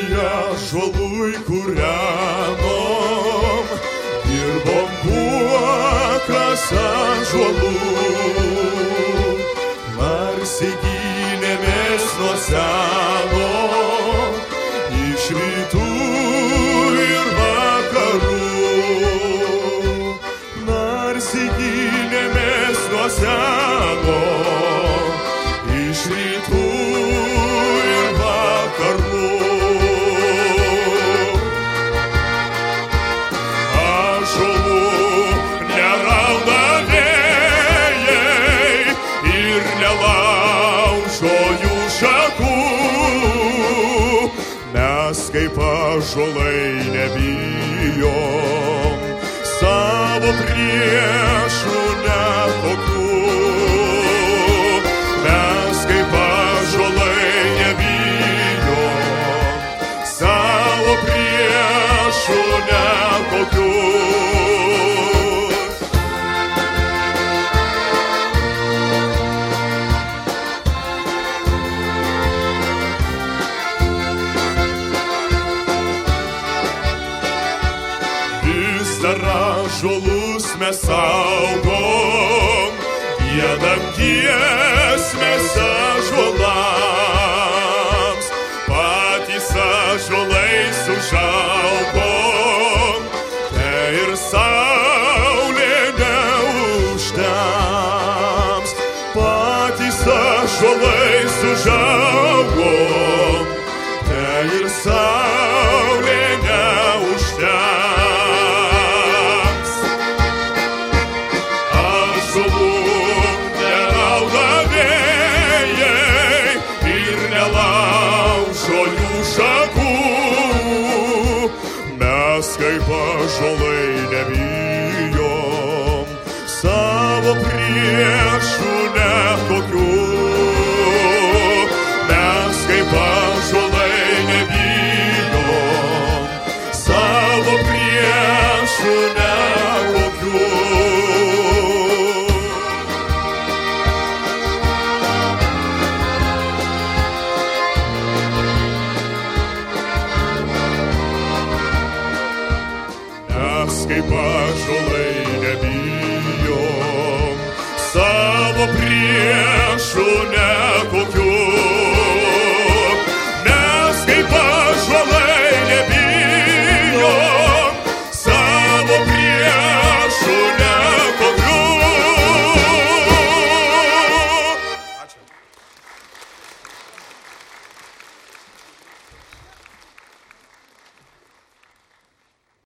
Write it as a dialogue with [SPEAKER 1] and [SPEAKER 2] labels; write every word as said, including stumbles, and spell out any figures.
[SPEAKER 1] ąžuolui kūrenom, dirbom kuokas ąžuolų, narsiai gynėmės nuo seno, iš rytų ir vakarų. Narsiai gynėmės nuo seno, iš rytų ir vakarų. Ąžuolų nerauda vėjai ir nelaužo jų šakų. Mes kaip ąžuolai nebijom savo priešų nekokių. Mes kaip ąžuolai nebijom savo priešų nekokių. Vis dar ąžuolus mes saugom, giedam giesmes ąžuolams. Patys ąžuolais užaugom, te ir saulė neužtems. Patys ąžuolais užaugom, te ir saulė neužtems. Mes kaip ąžuolai nebijom savo priešų nekokių. Mes kaip ąžuolai nebijom savo priešų nekokių. Mes kaip ąžuolai nebijom savo priešų nekokių.